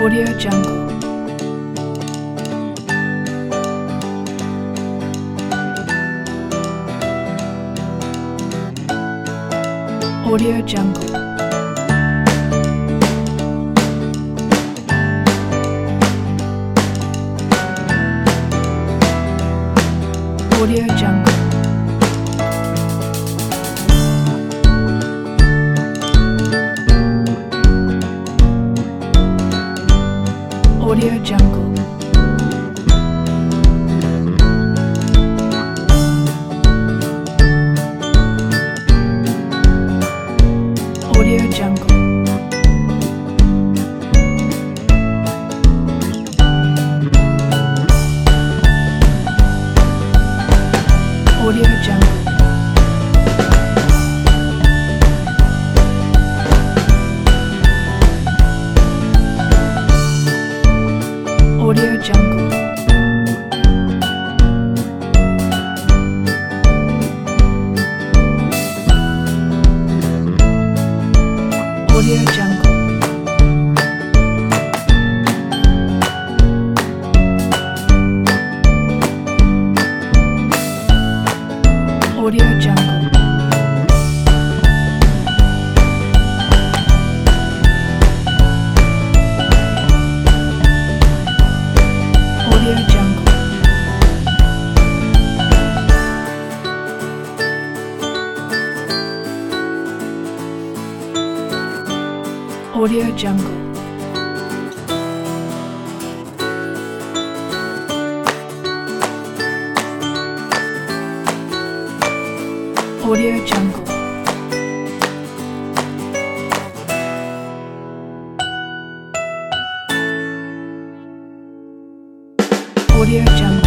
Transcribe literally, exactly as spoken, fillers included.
Audio Jungle. Audio Jungle. Audio Jungle. Audio Jungle. Audio Jungle. Audio Jungle. Audio Jungle. Audio Jungle. Audio Jungle. Audio Jungle. Audio Jungle. Audio Jungle. Audio Jungle.